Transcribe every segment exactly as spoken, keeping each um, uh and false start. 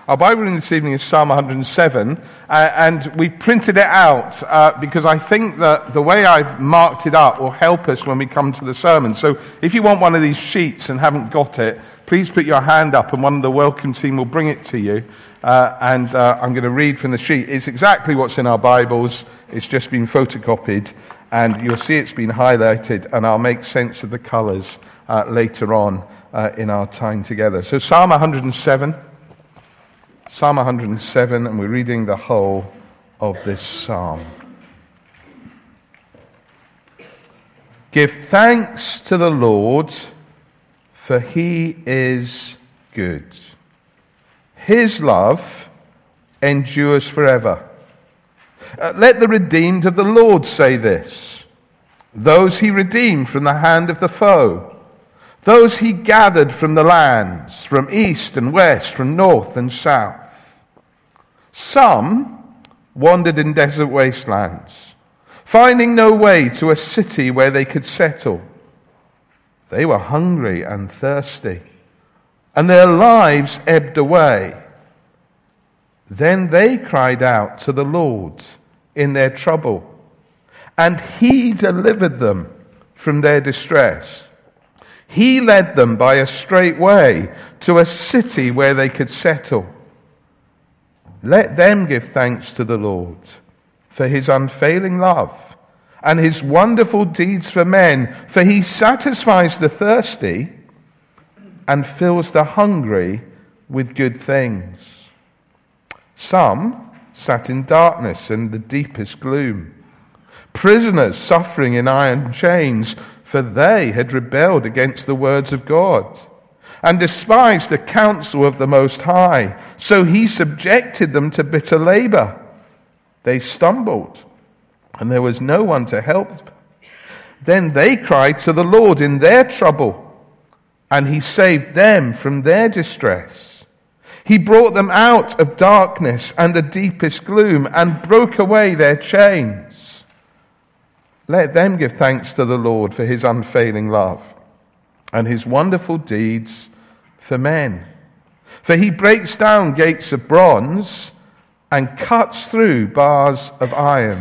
Our Bible reading this evening is Psalm one hundred seven, uh, and we printed it out uh, because I think that the way I've marked it up will help us when we come to the sermon. So if you want one of these sheets and haven't got it, please put your hand up and one of the welcome team will bring it to you. Uh, and uh, I'm going to read from the sheet. It's exactly what's in our Bibles. It's just been photocopied, and you'll see it's been highlighted, and I'll make sense of the colours uh, later on uh, in our time together. So Psalm one hundred seven. Psalm one hundred seven, and we're reading the whole of this psalm. Give thanks to the Lord, for he is good. His love endures forever. Uh, let the redeemed of the Lord say this, those he redeemed from the hand of the foe, those he gathered from the lands, from east and west, from north and south. Some wandered in desert wastelands, finding no way to a city where they could settle. They were hungry and thirsty, and their lives ebbed away. Then they cried out to the Lord in their trouble, and he delivered them from their distress. He led them by a straight way to a city where they could settle. Let them give thanks to the Lord for his unfailing love and his wonderful deeds for men, for he satisfies the thirsty and fills the hungry with good things. Some sat in darkness and the deepest gloom, prisoners suffering in iron chains, for they had rebelled against the words of God and despised the counsel of the Most High. So he subjected them to bitter labor. They stumbled, and there was no one to help them. Then they cried to the Lord in their trouble, and he saved them from their distress. He brought them out of darkness and the deepest gloom and broke away their chains. Let them give thanks to the Lord for his unfailing love and his wonderful deeds for men. For he breaks down gates of bronze and cuts through bars of iron.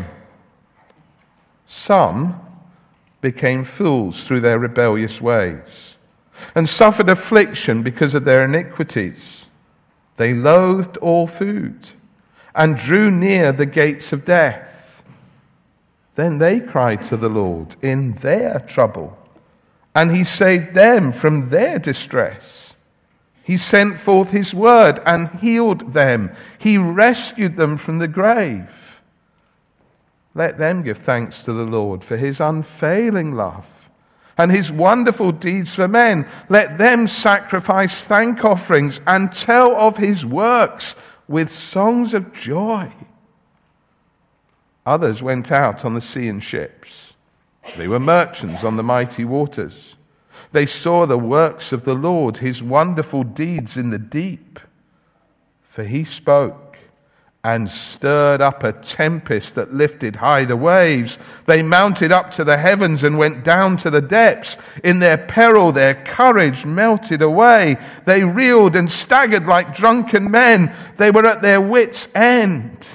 Some became fools through their rebellious ways and suffered affliction because of their iniquities. They loathed all food and drew near the gates of death. Then they cried to the Lord in their trouble, and he saved them from their distress. He sent forth his word and healed them. He rescued them from the grave. Let them give thanks to the Lord for his unfailing love and his wonderful deeds for men. Let them sacrifice thank offerings and tell of his works with songs of joy. Others went out on the sea in ships. They were merchants on the mighty waters. They saw the works of the Lord, his wonderful deeds in the deep. For he spoke and stirred up a tempest that lifted high the waves. They mounted up to the heavens and went down to the depths. In their peril, their courage melted away. They reeled and staggered like drunken men. They were at their wits' end.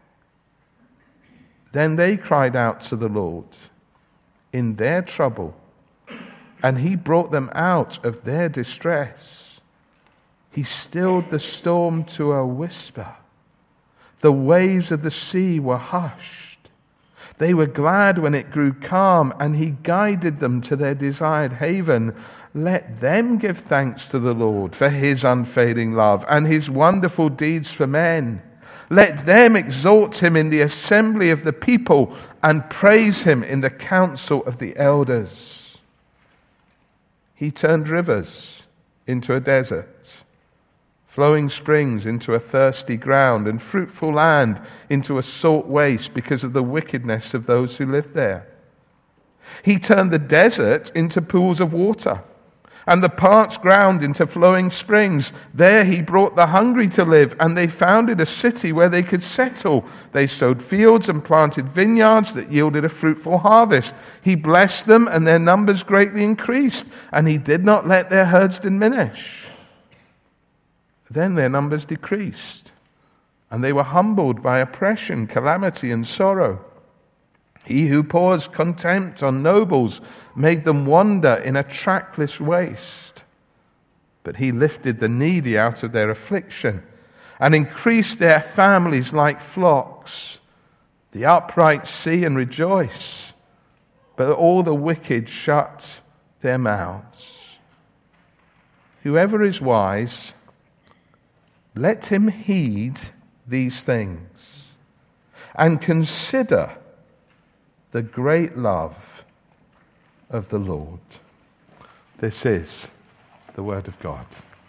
Then they cried out to the Lord in their trouble, and he brought them out of their distress. He stilled the storm to a whisper. The waves of the sea were hushed. They were glad when it grew calm, and he guided them to their desired haven. Let them give thanks to the Lord for his unfailing love and his wonderful deeds for men. Let them exalt him in the assembly of the people and praise him in the council of the elders. He turned rivers into a desert, flowing springs into a thirsty ground, and fruitful land into a salt waste because of the wickedness of those who lived there. He turned the desert into pools of water, and the parched ground into flowing springs. There he brought the hungry to live, and they founded a city where they could settle. They sowed fields and planted vineyards that yielded a fruitful harvest. He blessed them, and their numbers greatly increased, and he did not let their herds diminish. Then their numbers decreased, and they were humbled by oppression, calamity, and sorrow. He who pours contempt on nobles made them wander in a trackless waste. But he lifted the needy out of their affliction and increased their families like flocks. The upright see and rejoice, but all the wicked shut their mouths. Whoever is wise, let him heed these things and consider the great love of the Lord. This is the word of God.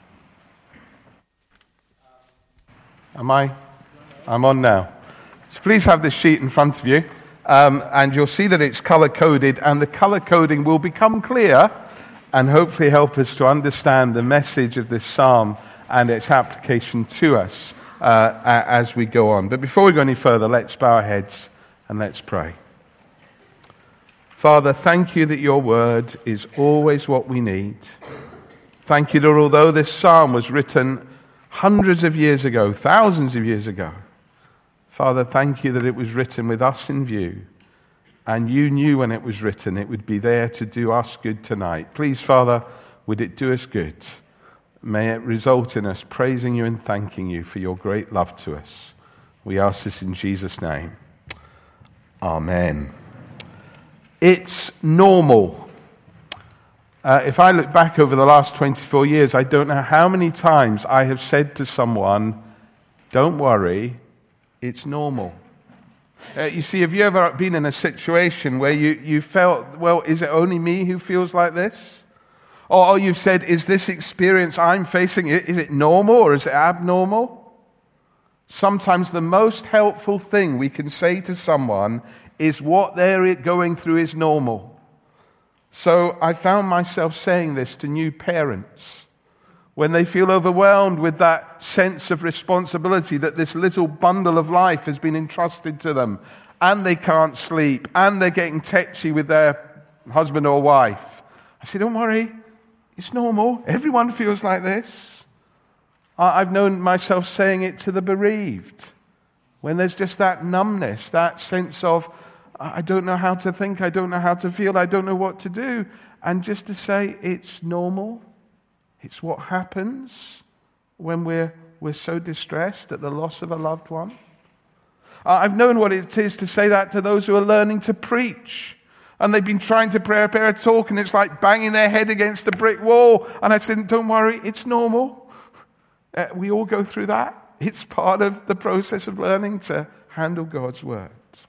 Am I? I'm on now. So please have this sheet in front of you, um, and you'll see that it's color-coded, and the color coding will become clear and hopefully help us to understand the message of this psalm and its application to us uh, as we go on. But before we go any further, let's bow our heads and let's pray. Father, thank you that your word is always what we need. Thank you that although this psalm was written hundreds of years ago, thousands of years ago, Father, thank you that it was written with us in view. And you knew when it was written it would be there to do us good tonight. Please, Father, would it do us good? May it result in us praising you and thanking you for your great love to us. We ask this in Jesus' name. Amen. It's normal. Uh, if I look back over the last twenty-four years, I don't know how many times I have said to someone, don't worry, it's normal. Uh, you see, have you ever been in a situation where you, you felt, well, is it only me who feels like this? Or, or you've said, is this experience I'm facing, is it normal or is it abnormal? Sometimes the most helpful thing we can say to someone is what they're going through is normal. So I found myself saying this to new parents when they feel overwhelmed with that sense of responsibility that this little bundle of life has been entrusted to them, and they can't sleep, and they're getting tetchy with their husband or wife. I say, don't worry, it's normal. Everyone feels like this. I've known myself saying it to the bereaved when there's just that numbness, that sense of, I don't know how to think, I don't know how to feel, I don't know what to do. And just to say, it's normal. It's what happens when we're, we're so distressed at the loss of a loved one. I've known what it is to say that to those who are learning to preach. And they've been trying to prepare a talk, and it's like banging their head against a brick wall. And I said, don't worry, it's normal. Uh, we all go through that. It's part of the process of learning to handle God's word.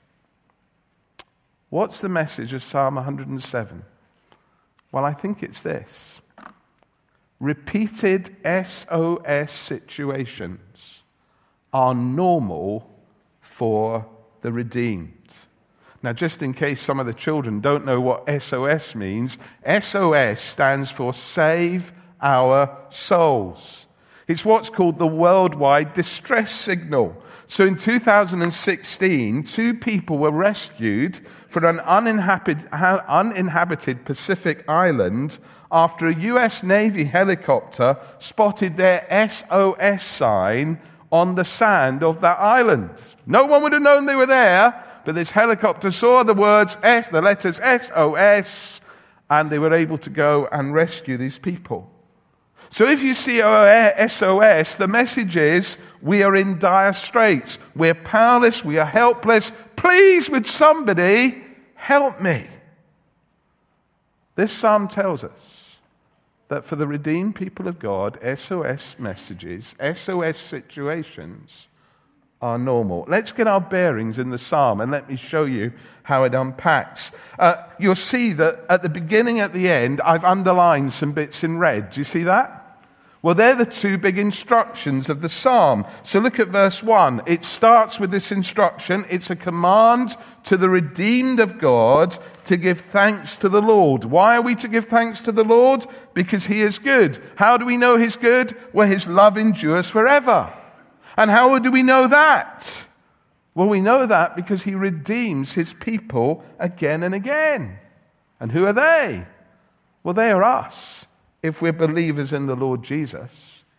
What's the message of Psalm one hundred seven? Well, I think it's this. Repeated S O S situations are normal for the redeemed. Now, just in case some of the children don't know what S O S means, S O S stands for Save Our Souls. It's what's called the worldwide distress signal. So in two thousand sixteen, two people were rescued from an uninhabited, uninhabited Pacific island after a U S Navy helicopter spotted their S O S sign on the sand of that island. No one would have known they were there, but this helicopter saw the words S, the letters S O S, and they were able to go and rescue these people. So if you see S O S, the message is, we are in dire straits. We're powerless. We are helpless. Please, would somebody help me? This psalm tells us that for the redeemed people of God, S O S messages, S O S situations are normal. Let's get our bearings in the psalm, and let me show you how it unpacks. Uh, you'll see that at the beginning, at the end, I've underlined some bits in red. Do you see that? Well, they're the two big instructions of the psalm. So look at verse one. It starts with this instruction. It's a command to the redeemed of God to give thanks to the Lord. Why are we to give thanks to the Lord? Because he is good. How do we know he's good? Well, his love endures forever. And how do we know that? Well, we know that because he redeems his people again and again. And who are they? Well, they are us, if we're believers in the Lord Jesus.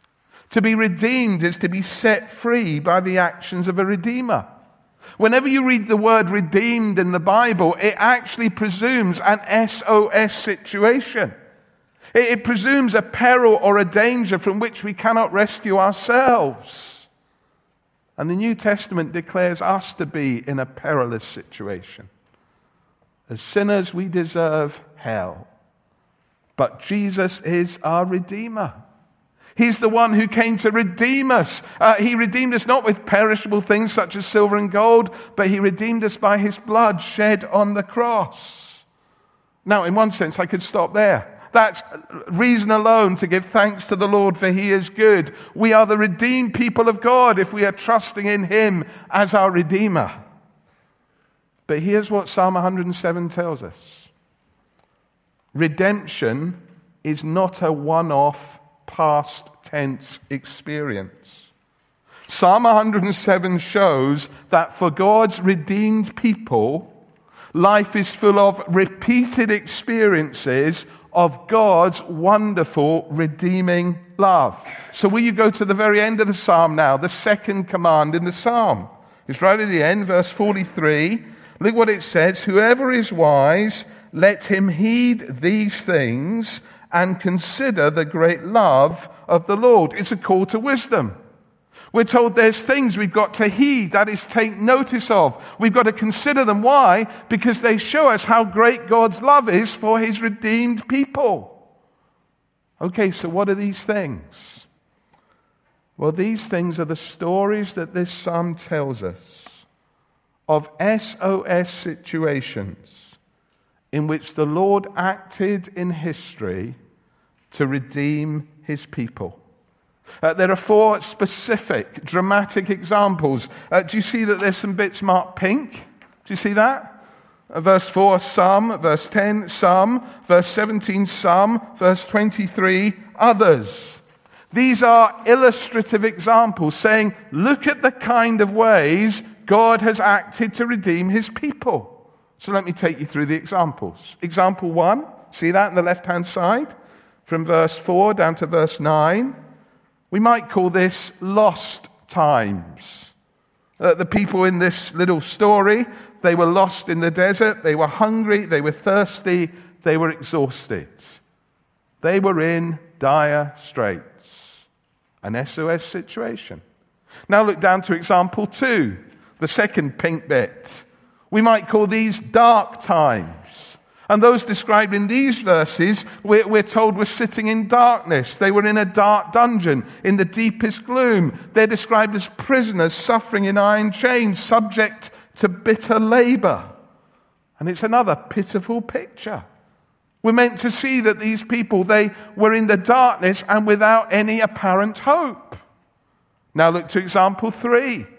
To be redeemed is to be set free by the actions of a redeemer. Whenever you read the word redeemed in the Bible, it actually presumes an S O S situation. It, it presumes a peril or a danger from which we cannot rescue ourselves. And the New Testament declares us to be in a perilous situation. As sinners, we deserve hell. But Jesus is our Redeemer. He's the one who came to redeem us. Uh, he redeemed us not with perishable things such as silver and gold, but he redeemed us by his blood shed on the cross. Now, in one sense, I could stop there. That's reason alone to give thanks to the Lord, for he is good. We are the redeemed people of God if we are trusting in him as our Redeemer. But here's what Psalm one hundred seven tells us. Redemption is not a one-off past tense experience. Psalm one hundred seven shows that for God's redeemed people, life is full of repeated experiences of God's wonderful redeeming love. So will you go to the very end of the psalm now, the second command in the psalm. It's right at the end, verse forty-three. Look what it says. Whoever is wise, let him heed these things and consider the great love of the Lord. It's a call to wisdom. We're told there's things we've got to heed, that is, take notice of. We've got to consider them. Why? Because they show us how great God's love is for his redeemed people. Okay, so what are these things? Well, these things are the stories that this psalm tells us of S O S situations in which the Lord acted in history to redeem his people. Uh, there are four specific, dramatic examples. Uh, do you see that there's some bits marked pink? Do you see that? Uh, verse four, some. Verse ten, some. Verse seventeen, some. Verse twenty-three, others. These are illustrative examples saying, look at the kind of ways God has acted to redeem his people. So let me take you through the examples. Example one, see that on the left-hand side? From verse four down to verse nine. We might call this lost times. Uh, the people in this little story, they were lost in the desert, they were hungry, they were thirsty, they were exhausted. They were in dire straits. An S O S situation. Now look down to example two. The second pink bit. We might call these dark times. And those described in these verses, we're, we're told were sitting in darkness. They were in a dark dungeon, in the deepest gloom. They're described as prisoners suffering in iron chains, subject to bitter labor. And it's another pitiful picture. We're meant to see that these people, they were in the darkness and without any apparent hope. Now look to example three.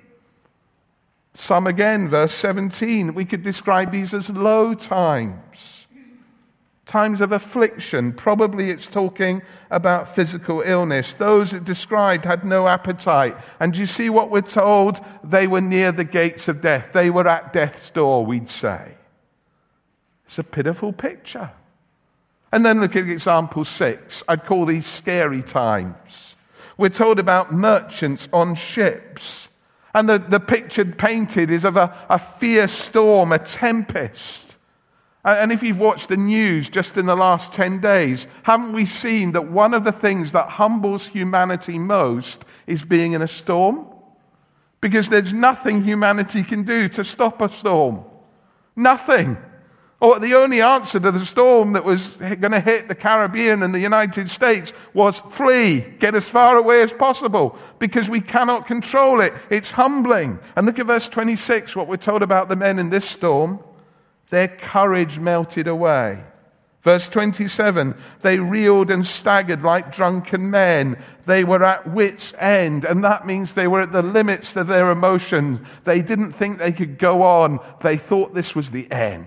Some again, verse seventeen, we could describe these as low times. Times of affliction. Probably it's talking about physical illness. Those it described had no appetite. And you see what we're told? They were near the gates of death. They were at death's door, we'd say. It's a pitiful picture. And then look at example six. I'd call these scary times. We're told about merchants on ships. And the, the picture painted is of a, a fierce storm, a tempest. And if you've watched the news just in the last ten days, haven't we seen that one of the things that humbles humanity most is being in a storm? Because there's nothing humanity can do to stop a storm. Nothing. Or the only answer to the storm that was going to hit the Caribbean and the United States was flee, get as far away as possible, because we cannot control it. It's humbling. And look at verse twenty-six, what we're told about the men in this storm. Their courage melted away. Verse twenty-seven, they reeled and staggered like drunken men. They were at wit's end, and that means they were at the limits of their emotions. They didn't think they could go on. They thought this was the end.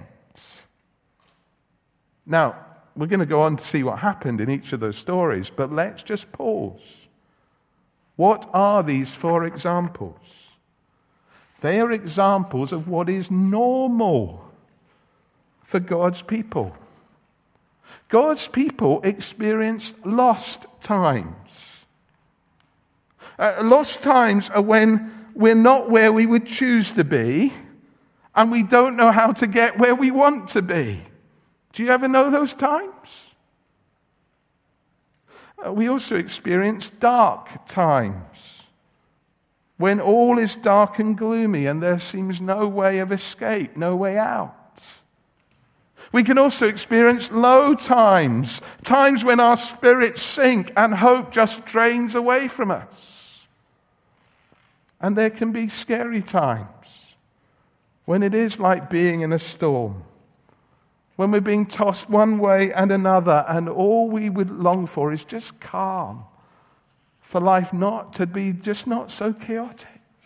Now, we're going to go on to see what happened in each of those stories, but let's just pause. What are these four examples? They are examples of what is normal for God's people. God's people experienced lost times. Uh, lost times are when we're not where we would choose to be, and we don't know how to get where we want to be. Do you ever know those times? Uh, we also experience dark times, when all is dark and gloomy and there seems no way of escape, no way out. We can also experience low times, times when our spirits sink and hope just drains away from us. And there can be scary times when it is like being in a storm, when we're being tossed one way and another, and all we would long for is just calm, for life not to be just not so chaotic.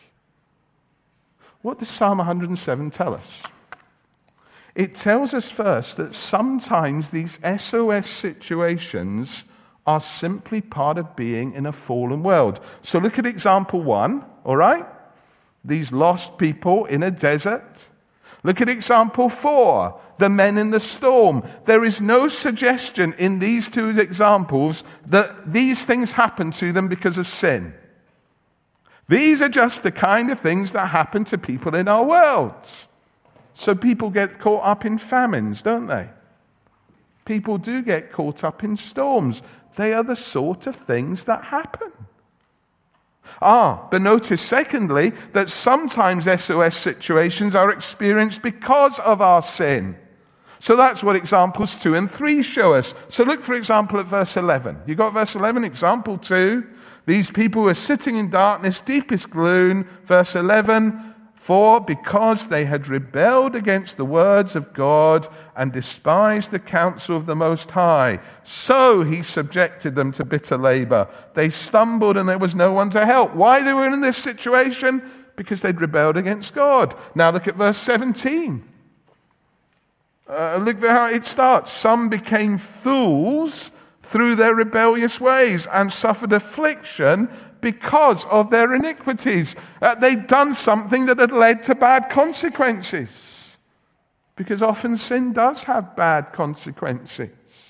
What does Psalm one hundred seven tell us? It tells us first that sometimes these S O S situations are simply part of being in a fallen world. So look at example one, all right? These lost people in a desert. Look at example four, the men in the storm. There is no suggestion in these two examples that these things happen to them because of sin. These are just the kind of things that happen to people in our world. So people get caught up in famines, don't they? People do get caught up in storms. They are the sort of things that happen. Ah, but notice secondly that sometimes S O S situations are experienced because of our sin. So that's what examples two and three show us. So look, for example, at verse eleven. You got verse eleven, example two. These people were sitting in darkness, deepest gloom. Verse eleven. For because they had rebelled against the words of God and despised the counsel of the Most High, so he subjected them to bitter labor. They stumbled and there was no one to help. Why they were in this situation? Because they'd rebelled against God. Now look at verse seventeen. Uh, look at how it starts. Some became fools through their rebellious ways and suffered affliction because of their iniquities. Uh, they'd done something that had led to bad consequences. Because often sin does have bad consequences.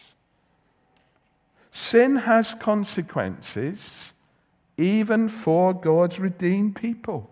Sin has consequences even for God's redeemed people.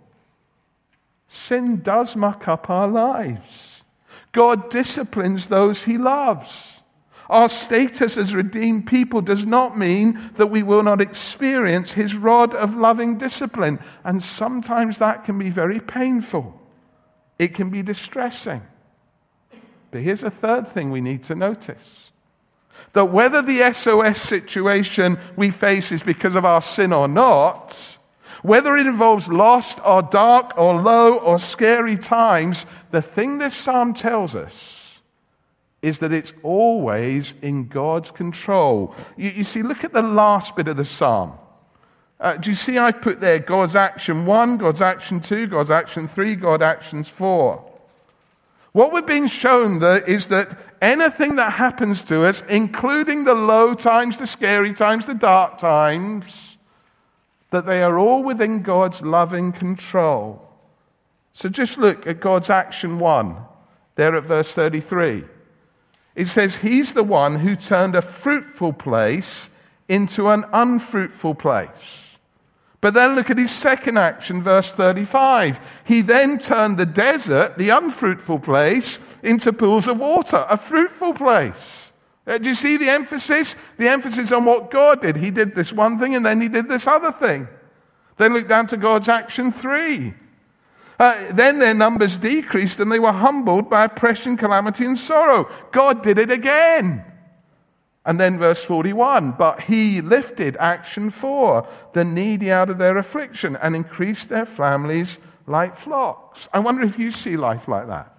Sin does muck up our lives. God disciplines those he loves. Our status as redeemed people does not mean that we will not experience his rod of loving discipline. And sometimes that can be very painful. It can be distressing. But here's a third thing we need to notice. That whether the S O S situation we face is because of our sin or not, whether it involves lost or dark or low or scary times, the thing this psalm tells us is that it's always in God's control. You, you see, look at the last bit of the psalm. Uh, do you see I've put there God's action one, God's action two, God's action three, God's actions four. What we're being shown there is that anything that happens to us, including the low times, the scary times, the dark times, that they are all within God's loving control. So just look at God's action one, there at verse thirty-three. It says, he's the one who turned a fruitful place into an unfruitful place. But then look at his second action, verse thirty-five. He then turned the desert, the unfruitful place, into pools of water, a fruitful place. Uh, do you see the emphasis? The emphasis on what God did. He did this one thing and then he did this other thing. Then look down to God's action three. Uh, then their numbers decreased and they were humbled by oppression, calamity, and sorrow. God did it again. And then verse forty-one, but he lifted, action four, the needy out of their affliction and increased their families like flocks. I wonder if you see life like that.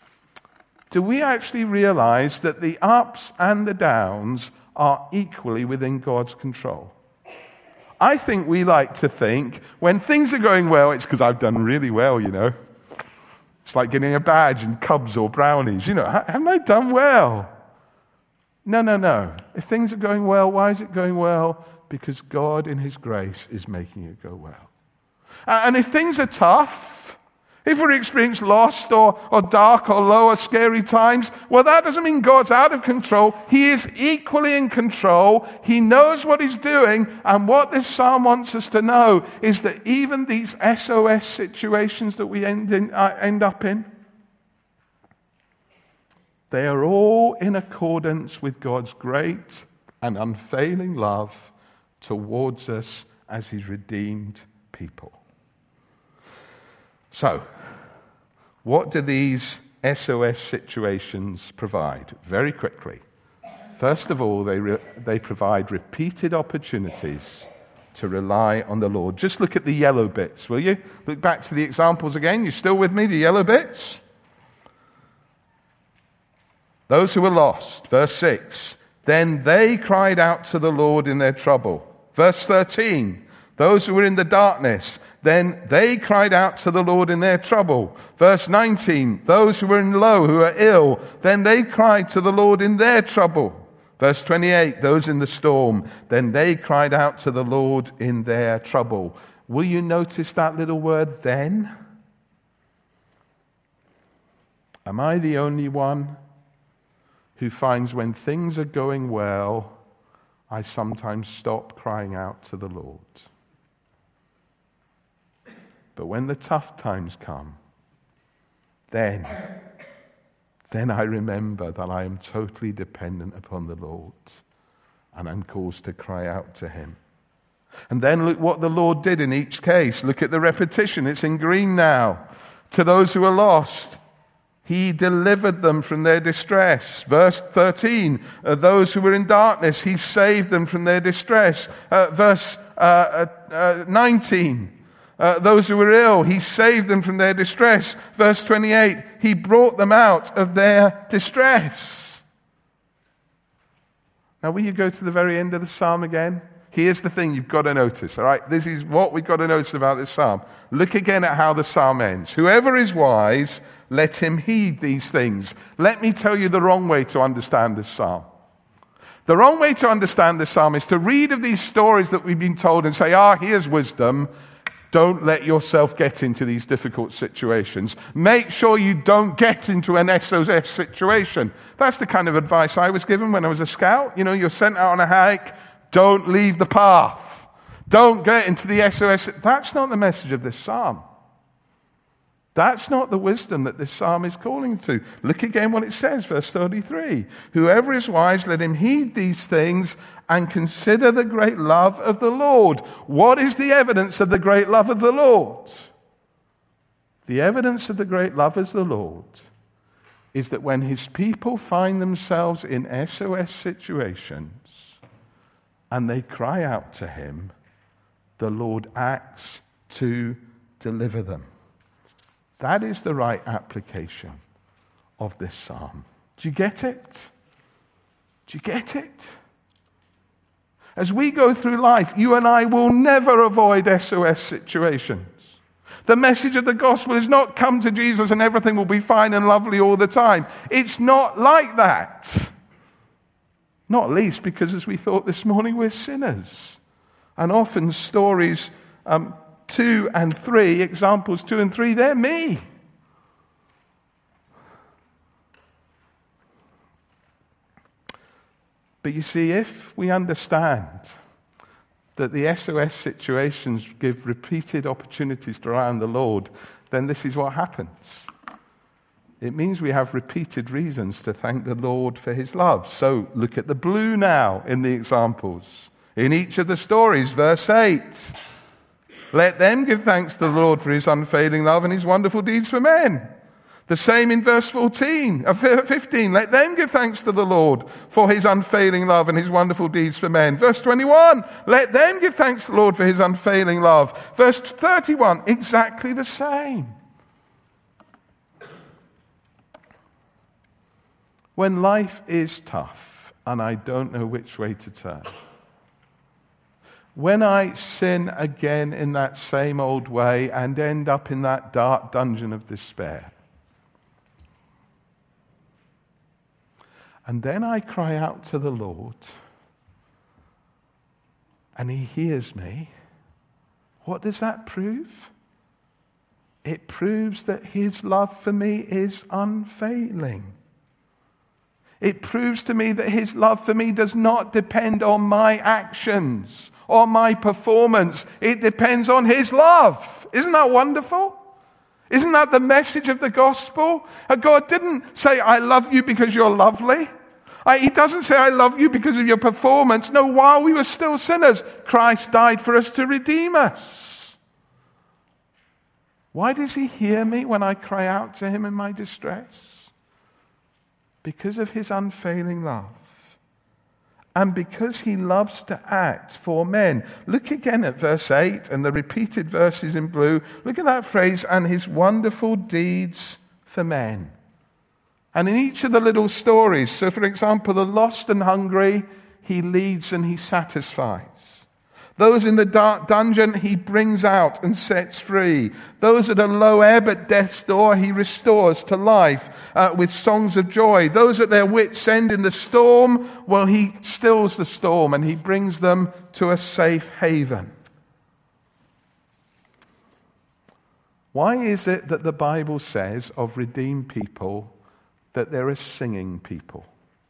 Do we actually realize that the ups and the downs are equally within God's control? I think we like to think when things are going well, it's because I've done really well, you know. It's like getting a badge in Cubs or Brownies. You know, haven't I done well? No, no, no. If things are going well, why is it going well? Because God in his grace is making it go well. And if things are tough, If we experience lost or, or dark or low or scary times, well, that doesn't mean God's out of control. He is equally in control. He knows what he's doing. And what this psalm wants us to know is that even these S O S situations that we end, in, uh, end up in, they are all in accordance with God's great and unfailing love towards us as his redeemed people. So, what do these S O S situations provide? Very quickly. First of all, they, re- they provide repeated opportunities to rely on the Lord. Just look at the yellow bits, will you? Look back to the examples again. You still with me, the yellow bits? Those who were lost, verse six. Then they cried out to the Lord in their trouble. Verse thirteen. Those who were in the darkness, then they cried out to the Lord in their trouble. Verse nineteen, those who were in low, who were ill, then they cried to the Lord in their trouble. Verse twenty-eight, those in the storm, then they cried out to the Lord in their trouble. Will you notice that little word, then? Am I the only one who finds when things are going well, I sometimes stop crying out to the Lord? But when the tough times come, then, then I remember that I am totally dependent upon the Lord, and I'm caused to cry out to him. And then look what the Lord did in each case. Look at the repetition. It's in green now. To those who are lost, he delivered them from their distress. Verse thirteen, uh, those who were in darkness, he saved them from their distress. Uh, verse uh, uh, uh, nineteen, Uh, those who were ill, he saved them from their distress. Verse twenty-eight, he brought them out of their distress. Now, will you go to the very end of the psalm again? Here's the thing you've got to notice, all right? This is what we've got to notice about this psalm. Look again at how the psalm ends. Whoever is wise, let him heed these things. Let me tell you the wrong way to understand this psalm. The wrong way to understand this psalm is to read of these stories that we've been told and say, ah, here's wisdom. Don't let yourself get into these difficult situations. Make sure you don't get into an S O S situation. That's the kind of advice I was given when I was a scout. You know, you're sent out on a hike. Don't leave the path. Don't get into the S O S. That's not the message of this psalm. That's not the wisdom that this psalm is calling to. Look again what it says, verse thirty-three. Whoever is wise, let him heed these things and consider the great love of the Lord. What is the evidence of the great love of the Lord? The evidence of the great love of the Lord is that when his people find themselves in S O S situations and they cry out to him, the Lord acts to deliver them. That is the right application of this psalm. Do you get it? Do you get it? As we go through life, you and I will never avoid S O S situations. The message of the gospel is not come to Jesus and everything will be fine and lovely all the time. It's not like that. Not least because, as we thought this morning, we're sinners. And often stories um, two and three, examples two and three, they're me. But you see, if we understand that the S O S situations give repeated opportunities to rely on the Lord, then this is what happens. It means we have repeated reasons to thank the Lord for his love. So look at the blue now in the examples. In each of the stories, verse eight. Let them give thanks to the Lord for his unfailing love and his wonderful deeds for men. The same in verse fourteen, uh, fifteen. Let them give thanks to the Lord for his unfailing love and his wonderful deeds for men. Verse twenty-one. Let them give thanks to the Lord for his unfailing love. Verse thirty-one. Exactly the same. When life is tough and I don't know which way to turn, when I sin again in that same old way and end up in that dark dungeon of despair, and then I cry out to the Lord, and he hears me, what does that prove? It proves that his love for me is unfailing. It proves to me that his love for me does not depend on my actions or my performance. It depends on his love. Isn't that wonderful? Isn't that the message of the gospel? God didn't say, I love you because you're lovely. He doesn't say, I love you because of your performance. No, while we were still sinners, Christ died for us to redeem us. Why does he hear me when I cry out to him in my distress? Because of his unfailing love. And because he loves to act for men. Look again at verse eight and the repeated verses in blue. Look at that phrase, and his wonderful deeds for men. And in each of the little stories, so for example, the lost and hungry, he leads and he satisfies. Those in the dark dungeon, he brings out and sets free. Those at a low ebb at death's door, he restores to life uh, with songs of joy. Those at their wits' end in the storm, well, he stills the storm and he brings them to a safe haven. Why is it that the Bible says of redeemed people that they're a singing people?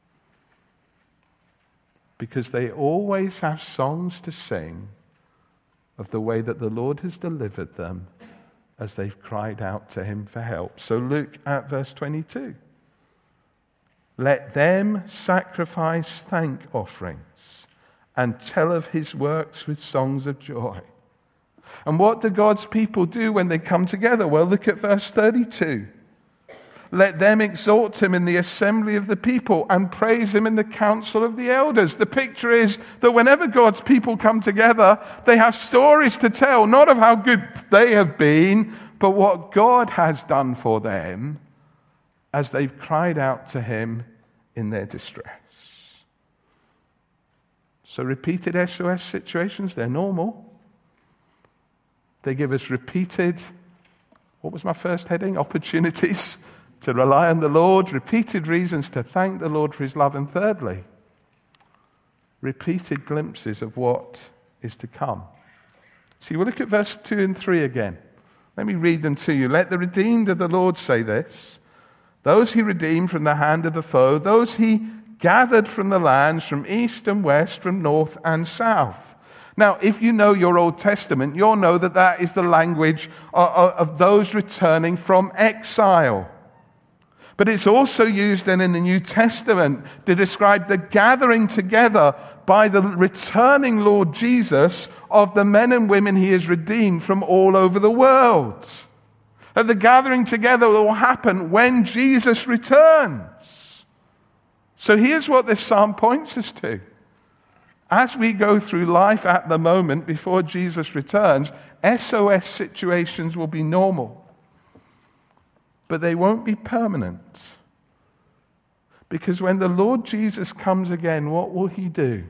Because they always have songs to sing of the way that the Lord has delivered them as they've cried out to him for help. So look at verse twenty-two. Let them sacrifice thank offerings and tell of his works with songs of joy. And what do God's people do when they come together? Well, look at verse thirty-two. Let them exalt him in the assembly of the people and praise him in the council of the elders. The picture is that whenever God's people come together, they have stories to tell, not of how good they have been, but what God has done for them as they've cried out to him in their distress. So repeated S O S situations, they're normal. They give us repeated, what was my first heading? Opportunities to rely on the Lord, repeated reasons to thank the Lord for his love, and thirdly, repeated glimpses of what is to come. See, we'll look at verse two and three again. Let me read them to you. Let the redeemed of the Lord say this: those he redeemed from the hand of the foe, those he gathered from the lands, from east and west, from north and south. Now, if you know your Old Testament, you'll know that that is the language of, of those returning from exile. But it's also used then in the New Testament to describe the gathering together by the returning Lord Jesus of the men and women he has redeemed from all over the world. And the gathering together will happen when Jesus returns. So here's what this psalm points us to. As we go through life at the moment before Jesus returns, S O S situations will be normal. But they won't be permanent. Because when the Lord Jesus comes again, what will he do?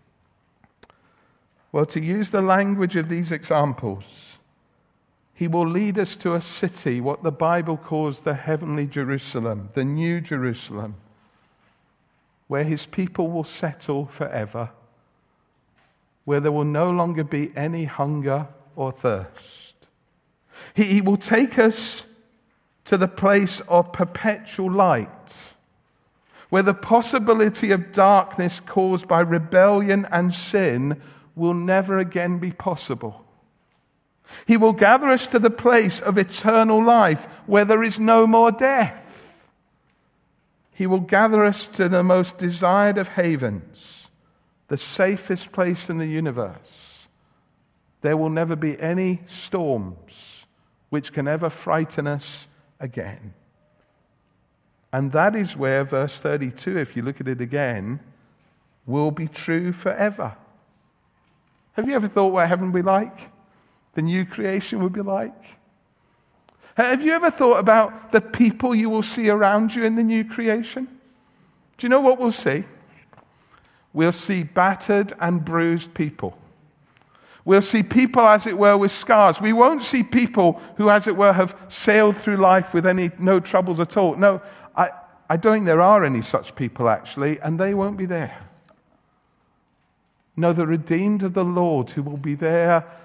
Well, to use the language of these examples, he will lead us to a city, what the Bible calls the heavenly Jerusalem, the new Jerusalem, where his people will settle forever, where there will no longer be any hunger or thirst. He, he will take us to the place of perpetual light, where the possibility of darkness caused by rebellion and sin will never again be possible. He will gather us to the place of eternal life, where there is no more death. He will gather us to the most desired of havens, the safest place in the universe. There will never be any storms which can ever frighten us again. And that is where verse thirty-two, if you look at it again, will be true forever. Have you ever thought what heaven would be like? The new creation would be like? Have you ever thought about the people you will see around you in the new creation? Do you know what we'll see? We'll see battered and bruised people. We'll see people, as it were, with scars. We won't see people who, as it were, have sailed through life with any no troubles at all. No, I, I don't think there are any such people, actually, and they won't be there. No, the redeemed of the Lord who will be there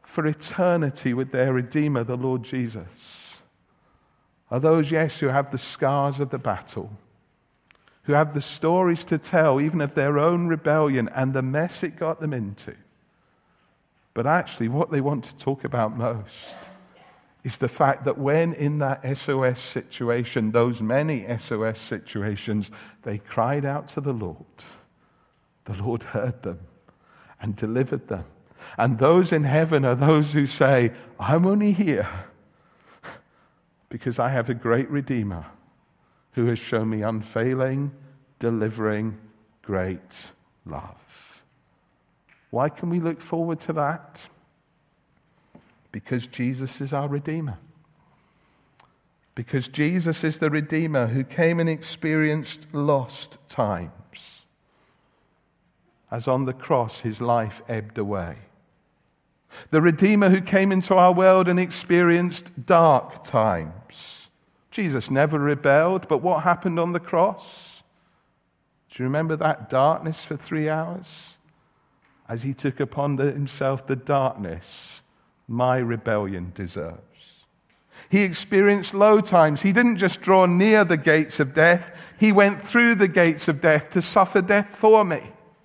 for eternity with their Redeemer, the Lord Jesus, are those, yes, who have the scars of the battle, who have the stories to tell even of their own rebellion and the mess it got them into. But actually what they want to talk about most is the fact that when in that S O S situation, those many S O S situations, they cried out to the Lord, the Lord heard them and delivered them. And those in heaven are those who say, I'm only here because I have a great Redeemer who has shown me unfailing, delivering, great love. Why can we look forward to that? Because Jesus is our Redeemer. Because Jesus is the Redeemer who came and experienced lost times. As on the cross his life ebbed away. The Redeemer who came into our world and experienced dark times. Jesus never rebelled, but what happened on the cross? Do you remember that darkness for three hours? As he took upon the, himself the darkness my rebellion deserves. He experienced low times. He didn't just draw near the gates of death. He went through the gates of death to suffer death for me.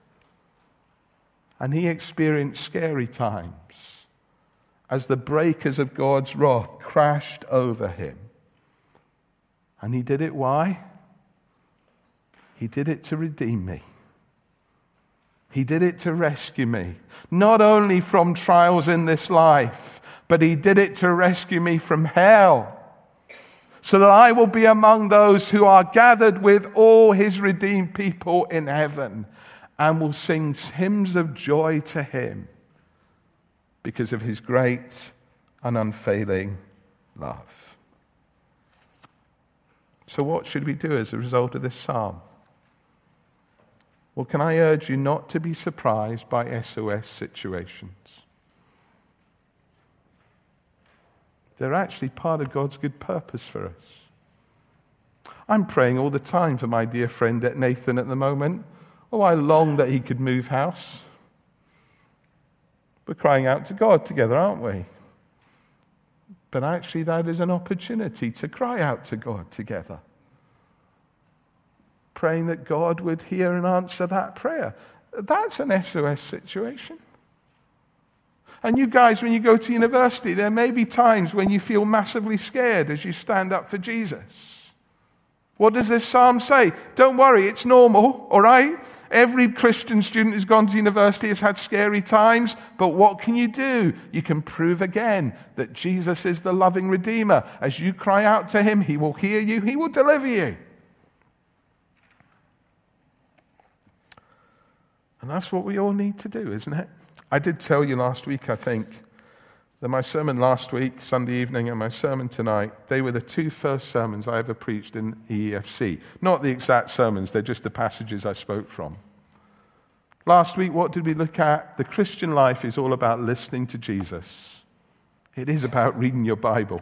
And he experienced scary times as the breakers of God's wrath crashed over him. And he did it why? He did it to redeem me. He did it to rescue me, not only from trials in this life, but he did it to rescue me from hell, so that I will be among those who are gathered with all his redeemed people in heaven and will sing hymns of joy to him because of his great and unfailing love. So what should we do as a result of this psalm? Well, can I urge you not to be surprised by S O S situations? They're actually part of God's good purpose for us. I'm praying all the time for my dear friend Nathan at the moment. Oh, I long that he could move house. We're crying out to God together, aren't we? But actually that is an opportunity to cry out to God together. Praying that God would hear and answer that prayer. That's an S O S situation. And you guys, when you go to university, there may be times when you feel massively scared as you stand up for Jesus. What does this psalm say? Don't worry, it's normal, all right? Every Christian student who's gone to university has had scary times, but what can you do? You can prove again that Jesus is the loving Redeemer. As you cry out to him, he will hear you, he will deliver you. And that's what we all need to do, isn't it? I did tell you last week, I think, that my sermon last week, Sunday evening, and my sermon tonight, they were the two first sermons I ever preached in E E F C. Not the exact sermons, they're just the passages I spoke from. Last week, what did we look at? The Christian life is all about listening to Jesus. It is about reading your Bible.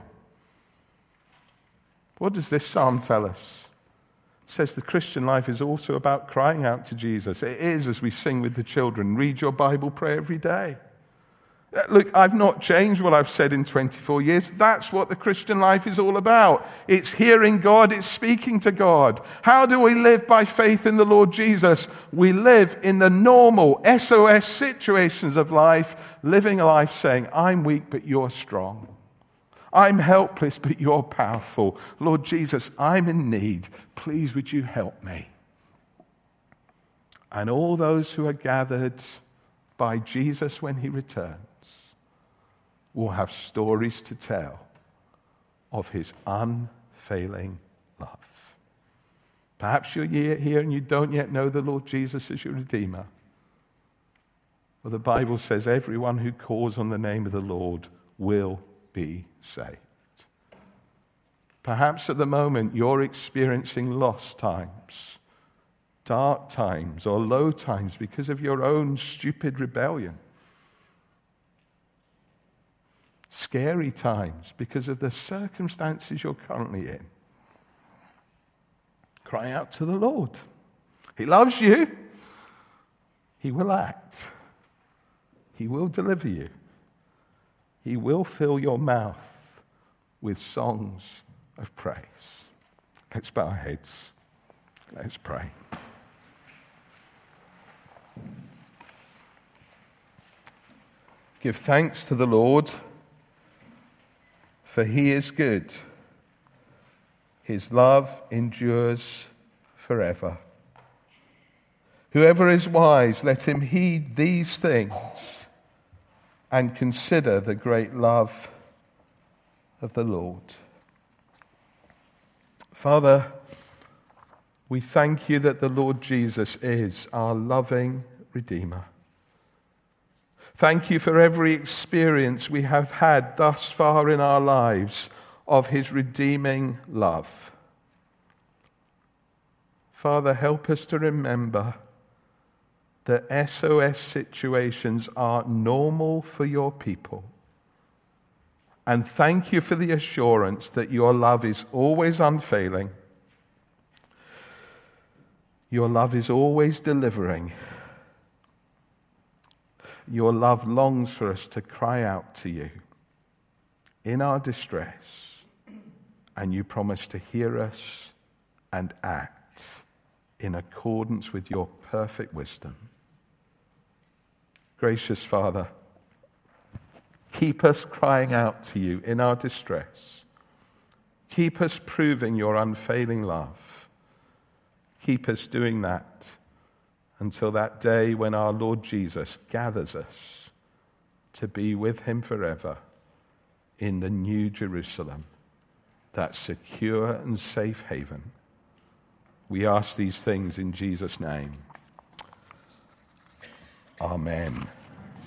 What does this psalm tell us? It says the Christian life is also about crying out to Jesus. It is, as we sing with the children, read your Bible, pray every day. Look, I've not changed what I've said in twenty-four years. That's what the Christian life is all about. It's hearing God, it's speaking to God. How do we live by faith in the Lord Jesus? We live in the normal S O S situations of life, living a life saying, I'm weak, but you're strong. I'm helpless, but you're powerful. Lord Jesus, I'm in need. Please, would you help me? And all those who are gathered by Jesus when he returns will have stories to tell of his unfailing love. Perhaps you're here and you don't yet know the Lord Jesus as your Redeemer. Well, the Bible says everyone who calls on the name of the Lord will be saved. Perhaps at the moment you're experiencing lost times, dark times, or low times because of your own stupid rebellion. Scary times because of the circumstances you're currently in. Cry out to the Lord. He loves you. He will act. He will deliver you. he will fill your mouth with songs of praise. Let's bow our heads. Let's pray. Give thanks to the Lord, for he is good. His love endures forever. Whoever is wise, let him heed these things and consider the great love of the Lord. Father, we thank you that the Lord Jesus is our loving Redeemer. Thank you for every experience we have had thus far in our lives of his redeeming love. Father, help us to remember that S O S situations are normal for your people. And thank you for the assurance that your love is always unfailing. Your love is always delivering. Your love longs for us to cry out to you in our distress, and you promise to hear us and act in accordance with your perfect wisdom. Gracious Father, keep us crying out to you in our distress. Keep us proving your unfailing love. Keep us doing that until that day when our Lord Jesus gathers us to be with him forever in the new Jerusalem, that secure and safe haven. We ask these things in Jesus' name. Amen.